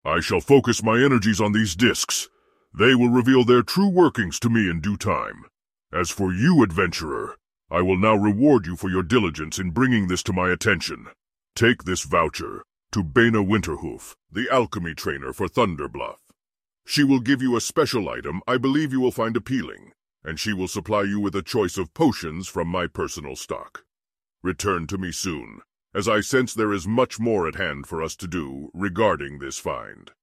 I shall focus my energies on these discs. They will reveal their true workings to me in due time. As for you, adventurer, I will now reward you for your diligence in bringing this to my attention. Take this voucher to Bena Winterhoof, the alchemy trainer for Thunderbluff. She will give you a special item I believe you will find appealing, and she will supply you with a choice of potions from my personal stock. Return to me soon, as I sense there is much more at hand for us to do regarding this find.